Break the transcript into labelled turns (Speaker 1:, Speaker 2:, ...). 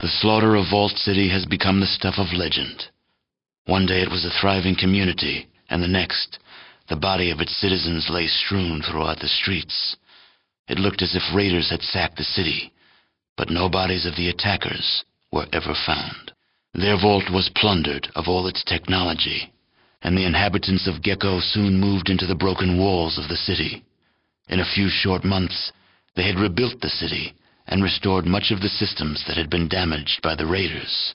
Speaker 1: The slaughter of Vault City has become the stuff of legend. One day it was a thriving community, and the next, the body of its citizens lay strewn throughout the streets. It looked as if raiders had sacked the city, but no bodies of the attackers were ever found. Their vault was plundered of all its technology, and the inhabitants of Gecko soon moved into the broken walls of the city. In a few short months, they had rebuilt the city and restored much of the systems that had been damaged by the raiders.